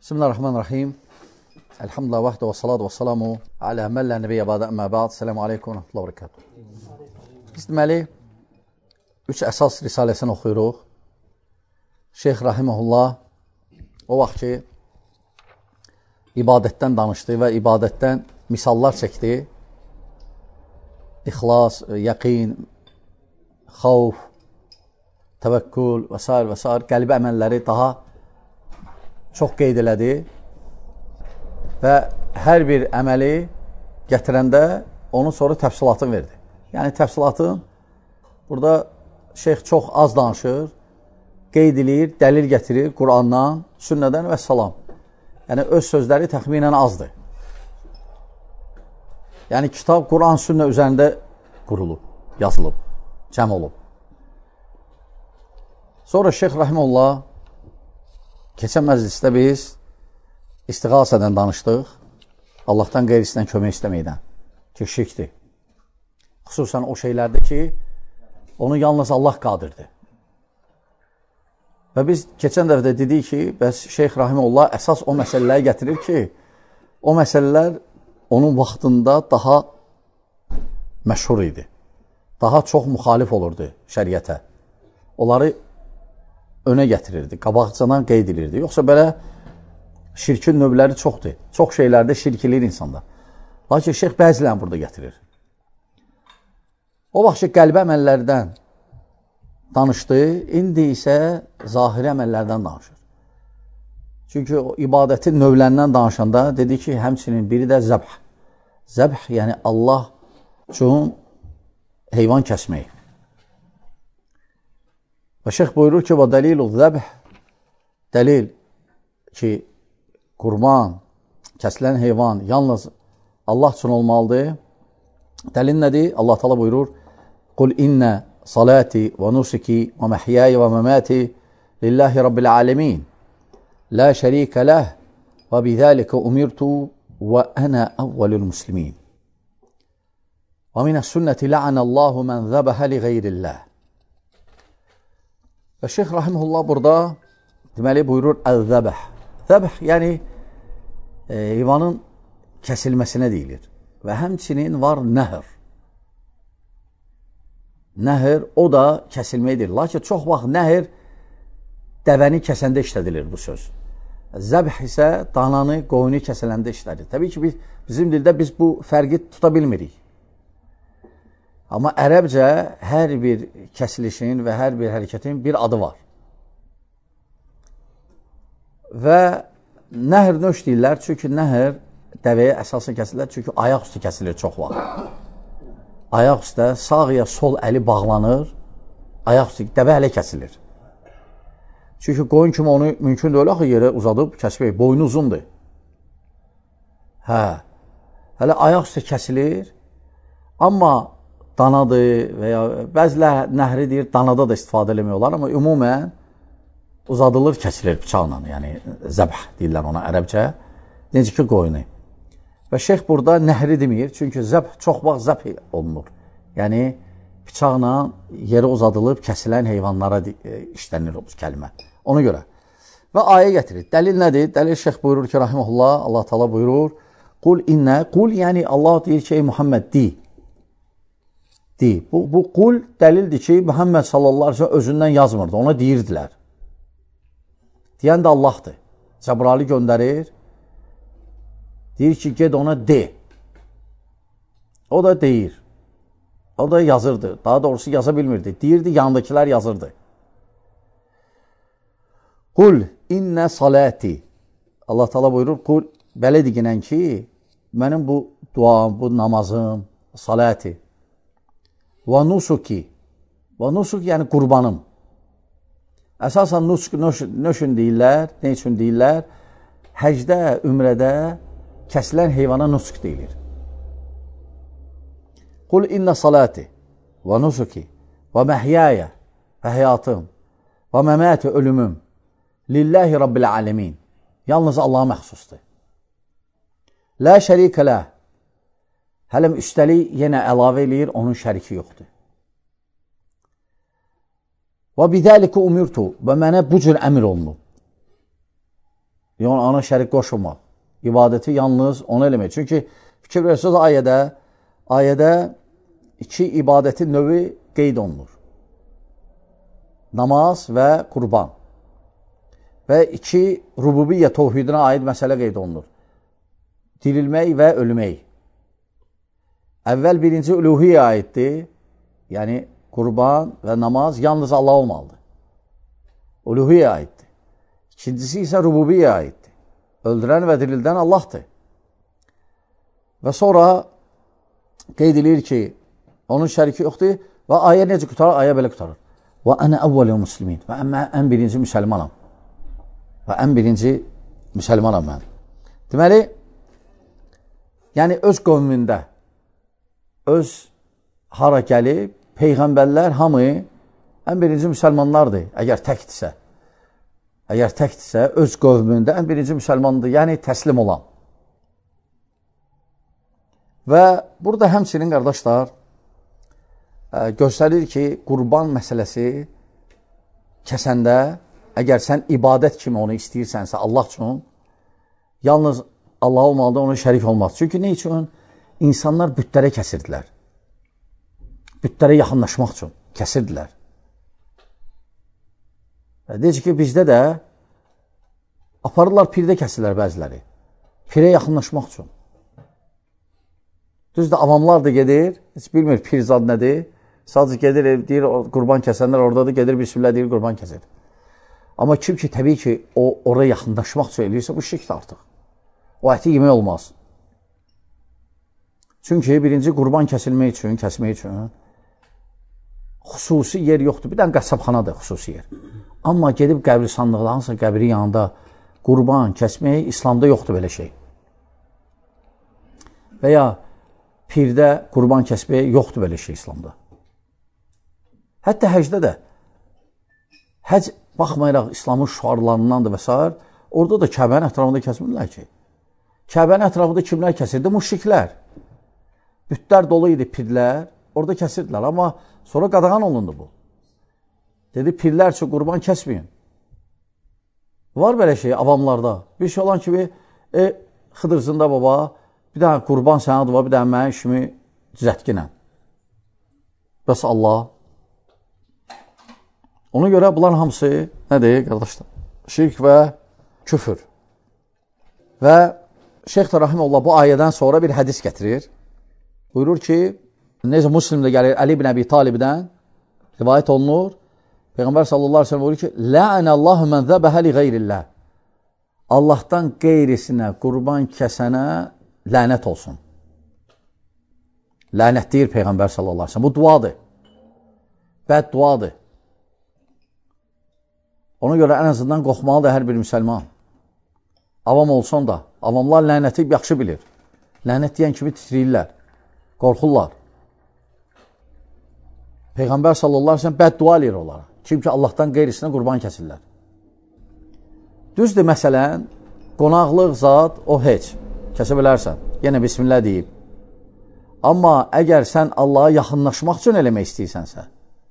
Bismillahirrahmanirrahim. Elhamdülillah vahdə və salatu və salamu alə məllə nəbiyyə bədə əmmə bəd. Selamu aleykum və rəhmətullah və bərəkatuhu. Biz deməli, 3 əsas risaləsini oxuyuruq. Şeyx Rahiməhullah o vaxt ki, ibadətdən danışdı və ibadətdən misallar çəkdi. İxlas, yəqin, xavf, təvəkkül və s. qəlbi əməlləri daha çox qeyd elədi və hər bir əməli gətirəndə onun sonra təfsilatını verdi. Yəni təfsilatın burada şeyx çox az danışır, qeyd edir, dəlil gətirir Qurandan, sünnədən və salam. Yəni öz sözləri təxminən azdır. Yəni kitab Quran, sünnə üzərində qurulub, yazılıb, cəm olub. Sonra Şeyx Rahimullah keçən məclisdə biz istiğasədən danışdıq, Allahdan qeyrisindən kömək istəməkdən ki, şirkdir. Xüsusən o şeylərdir ki, onu yalnız Allah qadirdir. Və biz keçən dəfədə dedik ki, bəs Şeyx Rahimullah əsas o məsələləri gətirir ki, o məsələlər onun vaxtında daha məşhur idi. Daha çox müxalif olurdu şəriətə. Onları önə gətirirdi, qabaqcadan qeyd edirdi. Yoxsa belə şirkin növləri çoxdur. Çox şeylərdə şirk edir insanlar. Lakin şeyx bəzilərini burada gətirir. O vaxt ki, qəlbi əməllərdən danışdı, indi isə zahiri əməllərdən danışır. Çünki o ibadətin növlərindən danışanda dedi ki, həmçinin biri də zəbh. Zəbh, yəni Allah üçün heyvan kəsmək. Və şeyx buyurur ki, və dəlilu zəbh, dəlil ki, qurban, kəsilən heyvan yalnız Allah üçün olmalıdır. Dəlil nədir? Allah Teala buyurur, qul innə salati və nusuki və məhyəyə və məməti lillahi rabbil alemin, la şərikə ləh və bizəlikə umirtu və ənə əvvəlül muslimin. Və minə sünnəti la'anəllahu mən zəbəhə li qeyrilləh. Və Şeyx Rahimullah burada deməli buyurur əz-zəbəh. Zəbəh yəni heyvanın kəsilməsinə deyilir. Və həmçinin var nəhr. Nəhr o da kəsilməkdir. Lakin çox vaxt nəhr dəvəni kəsəndə işlədilir bu söz. Zəbəh isə dananı, qoyunu kəsələndə işlədir. Təbii ki, bizim dildə biz bu fərqi tuta bilmirik. Amma ərəbcə hər bir kəsilişin və hər bir hərəkətin bir adı var. Və nəhr nöş deyirlər, çünki nəhr dəvəyə əsasən kəsilir, çünki ayaq üstü kəsilir çox vaxt. Ayaq üstə sağ ya sol əli bağlanır, ayaq üstü dəvə ələ kəsilir. Çünki qoyun kimi onu mümkün deyil axı yerə uzadıb kəsmək, boynu uzundur. Hələ ayaq üstü kəsilir, amma danadır və ya bəzilər nəhri deyir, danada da istifadə eləmiyorlar, amma ümumən uzadılır, kəsilir bıçaqla, yəni zəbh deyirlər ona ərəbcə, necə ki qoyunu. Və şeyx burada nəhri demir, çünki zəbh çox vaxt zəbh olunur. Yəni bıçaqla yerə uzadılıb kəsilən heyvanlara işlənir o kəlmə. Ona görə. Və ayə gətirir. Dəlil nədir? Dəlil şeyx buyurur ki, rahiməhullah, Allah Teala buyurur, qul innə, qul yəni Allah deyir ki, ey Muhammed deyil. Bu qul dəlildir ki, Muhammed sallallahu aleyhi ve sellem özündən yazmırdı, ona deyirdilər. Deyən də Allahdır. Cəbrali göndərir, deyir ki, ged ona de. O da deyir. O da yazırdı. Daha doğrusu yaza bilmirdi. Deyirdi, yanındakilər yazırdı. Qul innə salati. Allah Teala buyurur, qul belə deyinən ki, mənim bu duam, bu namazım, salati. Və nusuki. Və nusuk yəni qurbanım. Əsasən nöşün deyirlər. Ne üçün deyirlər? Həcdə, ümrədə kəsilən heyvana nusuk deyilir. Qul innə salati və nusuki və məhyəyə və həyatım və məməti ölümüm lillahi rabbil alemin. Yalnız Allaha məxsusdur. La şərikə ləh. Hələm üstəlik yenə əlavə eləyir, onun şəriki yoxdur. Və bidəlikə umirtu və mənə bu cür əmr olunub. Yəni, ona şərik qoşulmaq. İbadəti yalnız onu eləmək. Çünki fikir verirsiniz, ayədə iki ibadətin növü qeyd olunur. Namaz və qurban. Və iki rububiyyə tövhidinə aid məsələ qeyd olunur. Dirilmək və ölmək. Əvvəl birinci uluhiyyə aiddir. Yəni, qurban və namaz yalnız Allah olmalıdır. Uluhiyyə aiddir. İkincisi isə rububiyyə aiddir. Öldürən və dirildən Allahdır. Və sonra qeyd edilir ki, onun şəriki yoxdur və ayə necə qutarır? Ayə belə qutarır. Və ənə əvvəl muslimin. Və ən birinci müsəlmanam. Və ən birinci müsəlmanam mən. Deməli, yəni öz qövmündə, öz hara gəlib, peyğəmbərlər hamı ən birinci müsəlmanlardır, əgər təkdirsə. Əgər təkdirsə, öz qövmündə ən birinci müsəlmandır, yəni təslim olan. Və burada həmçinin, qardaşlar, göstərir ki, qurban məsələsi kəsəndə, əgər sən ibadət kimi onu istəyirsənsə Allah üçün, yalnız Allah olmalıdır, ona şərik olmaz. Çünki nə üçün? İnsanlar bütlərə kəsirdilər. Bütlərə yaxınlaşmaq üçün kəsirdilər. Deyəcək ki, bizdə də aparırlar, pirdə kəsirlər bəziləri. Pirə yaxınlaşmaq üçün. Düzdür, avamlar da gedir, heç bilmir pirzad nədir. Sadəcə gedir, deyir, qurban kəsənlər oradadır, gedir, bismillah deyir, qurban kəsir. Amma kim ki, təbii ki, oraya yaxınlaşmaq üçün eləyirsə, bu şirkdir artıq. O əti yemək olmaz. Çünki birinci qurban kəsmək üçün xüsusi yer yoxdur. Bir dənə qəssabxanadır xüsusi yer. Amma gedib qəbristanlıqda, hansısa qəbrin yanında qurban kəsmək İslamda yoxdur belə şey. Və ya pirdə qurban kəsmək yoxdur belə şey İslamda. Hətta həcdə də. Həc baxmayaraq İslamın şüarlarındandır və s. Orada da Kəbənin ətrafında kəsmirlər ki. Kəbənin ətrafında kimlər kəsirdi? Müşriklər. Bütlər dolu idi, pirlər. Orada kəsirdilər. Amma sonra qadağan olundu bu. Dedi, pirlər üçün qurban kəsməyin. Var belə şey avamlarda. Bir şey olan kimi, Xıdırsında baba, bir dənə qurban sənəd var, bir dənə mənim işimi düzətginən. Bəs Allah. Ona görə bunların hamısı nədir, qardaşlar? Şirk və küfür. Və Şeyx Rahimullah bu ayədən sonra bir hədis gətirir. Buyurur ki, necə Müslimdə gəlir, Əli ibn Əbi Talibdən rivayət olunur. Peyğəmbər sallallahu aleyhi ve sellem buyurur ki, La'anallahu mən zəbəhə li qeyrillah. Allahdan qeyrisinə, qurban kəsənə lənət olsun. Lənət deyir Peyğəmbər sallallahu aleyhi ve sellem. Bu duadır. Bəd duadır. Ona görə ən azından qorxmalıdır hər bir müsəlman. Avam olsun da, avamlar lənəti yaxşı bilir. Lənət deyən kimi titriyirlər, qorxurlar. Peyğəmbər sallallahu aleyhi ve sellem bəd dua edir onlara. Kim ki Allahdan qeyrisinə qurban kəsirlər. Düzdür, məsələn, qonaqlıq zat o heç. Kəsə bilərsən. Yenə bismillah deyib. Amma əgər sən Allaha yaxınlaşmaq üçün eləmək istəyirsənsə,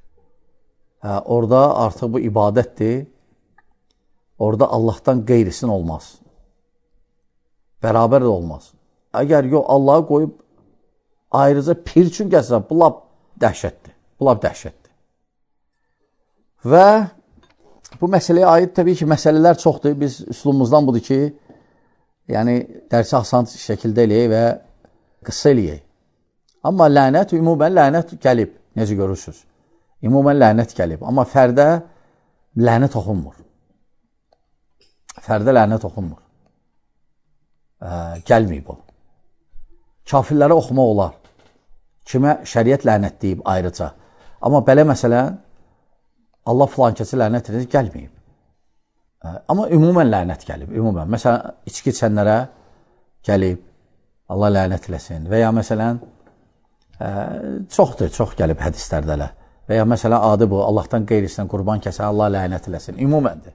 orada artıq bu ibadətdir. Orada Allahdan qeyrisin olmaz. Bərabər də olmaz. Əgər yox, Allahı qoyub ayrıca pir üçün kəsirsən, bu lap dəhşətdir. Bu lap dəhşətdir. Və bu məsələyə aid təbii ki, məsələlər çoxdur. Biz üslubumuzdan budur ki, yəni dərsi asan şəkildə eləyək və qısa eləyək. Amma lənət, ümumən lənət gəlib, necə görürsünüz? Ümumən lənət gəlib. Amma fərdə lənət oxunmur. Fərdə lənət oxunmur. Gəlməyib o. Kafirlərə oxumaq olar. Kimə şəriət lənət deyib ayrıca. Amma belə məsələn, Allah filankəsi lənət edir, gəlməyib. Amma ümumən lənət gəlib. Ümumən. Məsələn, içki içənlərə gəlib, Allah lənət eləsin. Və ya məsələn, çoxdur, çox gəlib hədislərdə elə. Və ya məsələn, adı bu, Allahdan qeyrisinə qurban kəsən, Allah lənət eləsin. Ümuməndir.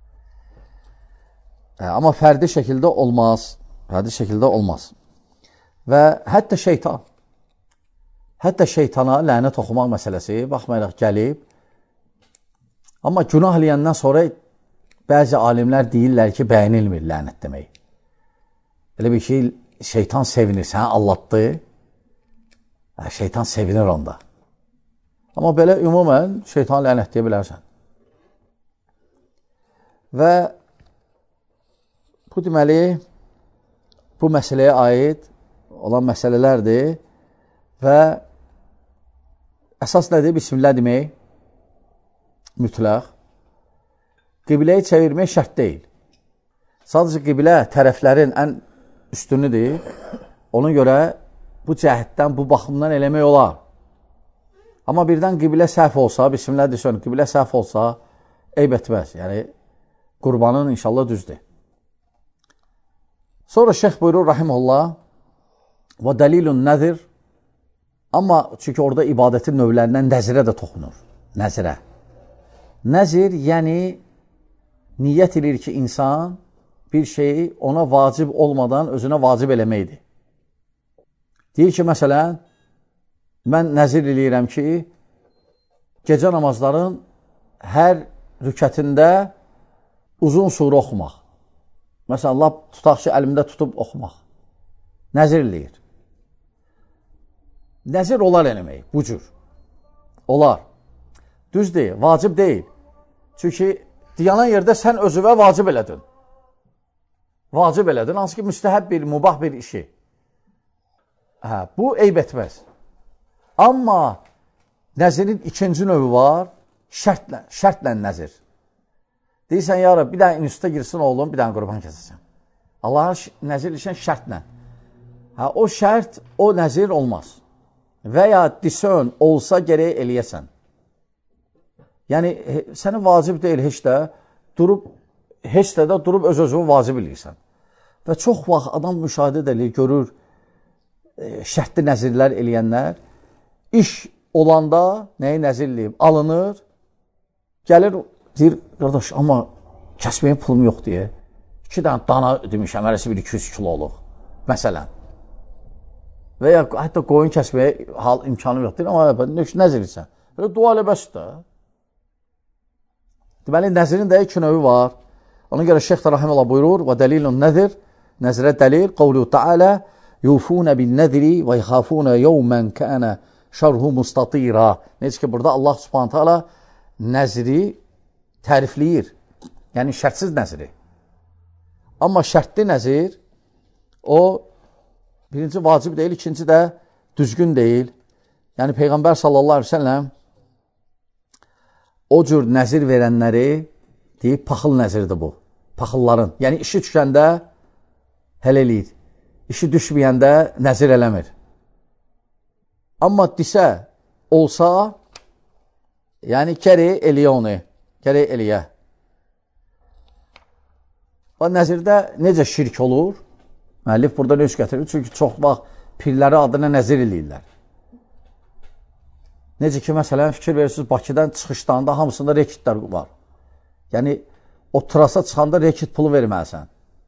Amma fərdi şəkildə olmaz. Fərdi şəkildə olmaz. Və hətta şeytana lənət oxumaq məsələsi, baxmayaraq gəlib, amma günah eləyəndən sonra bəzi alimlər deyirlər ki, bəyənilmir lənət demək. Elə bir şey, şeytan sevinir, səni allatdı, şeytan sevinir onda. Amma belə ümumən şeytan lənət deyə bilərsən. Və bu deməli, bu məsələyə aid olan məsələlərdir və əsas nədir? Bismillah demək, mütləq. Qibləyi çevirmək şərt deyil. Sadəcə qiblə tərəflərin ən üstünüdür. Ona görə bu cəhətdən, bu baxımdan eləmək olar. Amma birdən qiblə səhv olsa, bismillah desən, qiblə səhv olsa, eyb etməz. Yəni, qurbanın inşallah düzdür. Sonra şeyx buyurur, rahimullah, və dəlilun nəzir, amma çünki orada ibadətin növlərindən nəzirə də toxunur. Nəzirə. Nəzir, yəni, niyyət edir ki, insan bir şeyi ona vacib olmadan özünə vacib eləməkdir. Deyir ki, məsələn, mən nəzir eləyirəm ki, gecə namazların hər rükətində uzun surə oxumaq. Məsələn, Allah tutaq ki, əlimdə tutub oxumaq. Nəzir eləyir. Nəzir olar eləmək, bu cür. Olar. Düz deyil, vacib deyil. Çünki diyanan yerdə sən özüvə vacib elədin. Vacib elədin, hansı ki, müstəhəb bir, mübah bir işi. Bu eyb etməz. Amma nəzirin ikinci növü var, şərtlə nəzir. Deyirsən, ya Rab, bir dənə instituta girsin oğlum, bir dənə qurban kəsəsən. Allah'a nəzir ilişən şərtlə. O şərt, o nəzir olmaz. Və ya disön olsa gərək eləyəsən. Yəni, səni vacib deyil heç də, durub öz-özünü vacib eləyirsən. Və çox vaxt adam müşahidə edilir, görür, şərtli nəzirlər eləyənlər, iş olanda nəyi nəzirləyib, alınır, gəlir, deyir, qardaş, amma kəsməyə pulum yox deyə, 2 dənə dana demişəm, hərəsi bir 200 kiloluq, məsələn. Və ya hətta qoyun kəsməyə imkanım yox deyir, amma nəzirləyirsən, dua elə bəs də. Deməli, nəzirin də 2 növü var. Ona görə Şeyx Rahimullah buyurur, və dəlilun nəzir, nəzirə dəlil, qavlu ta'alə, yufunə bin nəziri və yxafunə yevmən kənə şərhu mustatira. Necə ki, burada Allah subhanətə alə nəziri tərifləyir. Yəni, şərtsiz nəziri. Amma şərtli nəzir, o, birinci vacib deyil, ikinci də düzgün deyil. Yəni, Peyğəmbər sallallahu aleyhi ve sellem o cür nəzir verənləri deyib, paxıl nəzirdir bu. Paxılların. Yəni, işi düşəndə həll eləyir. İşi düşməyəndə nəzir eləmir. Amma disə olsa, yəni, gərək eləyə onu. Gərək eləyə. Və nəzirdə necə şirk olur? Müəllif burada nə üç gətirir? Çünki çox vaxt pirləri adına nəzir eləyirlər. Necə ki, məsələn, fikir verirsiniz, Bakıdan çıxışlarında hamısında rekitlər var. Yəni, o trasa çıxanda rekit pulu verməlisən.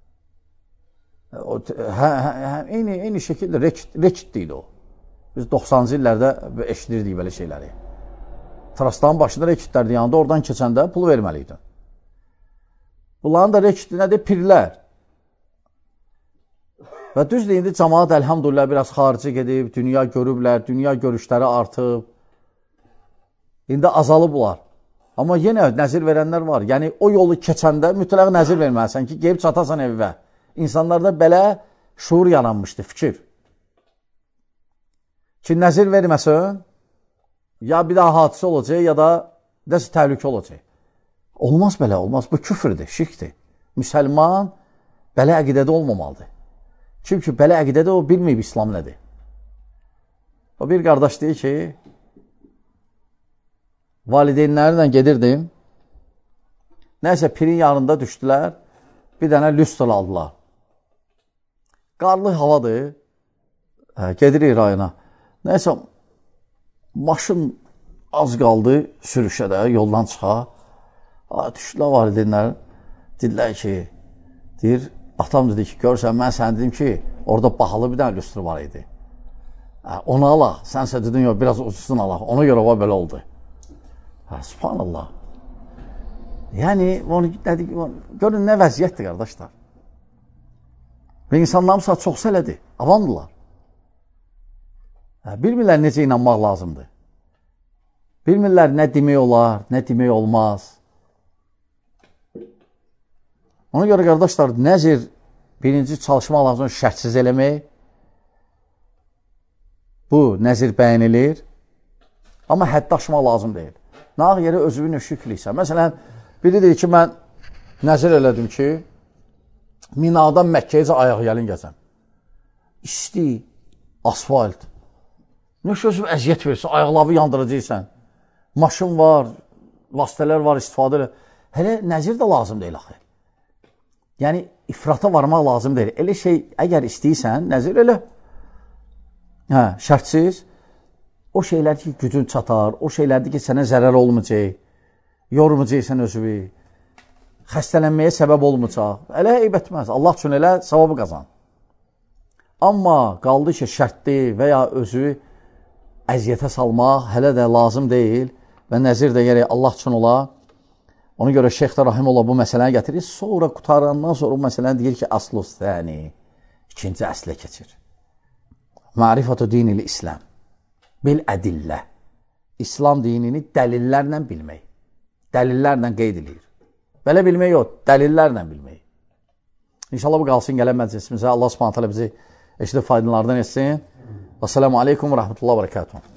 Eyni şəkildə rekit deyil o. Biz 90-cı illərdə eşidirdik belə şeyləri. Trasların başında rekitlərdir, yanında oradan keçəndə pul verməliydin. Bunların da rekiti nədir? Pirlər. Və düzdür, indi cəmaat əlhamdülillah biraz xarici gedib, dünya görüblər, dünya görüşləri artıb. İndi azalıblar. Amma yenə nəzir verənlər var. Yəni, o yolu keçəndə mütləq nəzir verməlisən ki, qeyb çatasan evvə. İnsanlarda belə şuur yaranmışdı, fikir. Ki, nəzir verməsən, ya bir daha hadisə olacaq, ya da nəsə təhlükə olacaq. Olmaz belə, olmaz. Bu küfrdür, şirkdir. Müsəlman belə əqidədə olmamalıdır. Çünki belə əqidədə o bilməyib İslam nədir. O bir qardaş deyir ki, valideynlərlə gedirdim, nəysə pirin yanında düşdülər, bir dənə lüstr aldılar. Qarlı havadır, gedirik rayona. Nəysə, maşın az qaldı sürüşədə, yoldan çıxa. Düşdülər valideynlər, dedilər ki, deyir, atam dedi ki, görürsən, mən sənə dedim ki, orada bahalı bir dənə lüstr var idi. Onu alaq, sənsə dedin, yox, biraz ucuzun alaq, ona görə o belə oldu. Subhanallah. Yəni, görün, nə vəziyyətdir, qardaşlar. Və insanlarımsa çoxsa elədir, avamdırlar. Bilmirlər necə inanmaq lazımdır. Bilmirlər nə demək olar, nə demək olmaz. Ona görə, qardaşlar, nəzir birinci çalışmaq lazımdır şərtsiz eləmək. Bu, nəzir bəyənilir. Amma həddə aşmaq lazım deyil. Nağ yeri özünü şüklüksə. Məsələn, biri deyir ki, mən nəzir elədim ki, Minadan Məkkəyəcə ayaq yəlin gəzəm. İsti, asfalt. Nə sözüm əziyyət versin, ayaqlavı yandıracaqsən. Maşın var, vasitələr var, istifadə elə. Hələ nəzir də lazım deyil axı. Yəni, ifrata varmaq lazım deyil. Elə şey, əgər istəyirsən, nəzir elə. Şərtsiz. O şeylərdir ki, gücün çatar, o şeylərdir ki, sənə zərər olmayacaq, yormayacaqsən özünü, xəstələnməyə səbəb olmayacaq. Elə eyb etməz. Allah üçün elə savabı qazan. Amma qaldı ki, şərtli və ya özü əziyyətə salmaq hələ də lazım deyil və nəzir də gərək Allah üçün ola. Ona görə Şeyx də Rahimullah bu məsələni gətirir. Sonra qutarandan sonra bu məsələni deyir ki, aslu səni, ikinci əslə keçir. Ma'rifatu dinil İslam. Bil ədillə. İslam dinini dəlillərlə bilmək. Dəlillərlə qeyd edir. Belə bilmək yox, dəlillərlə bilmək. İnşallah bu qalsın gələn məclisimizə. Allah subhanahu teala bizi eşidib faydalardan etsin. Və selamu aleykum və rəhmətullahi və bərəkatuhu.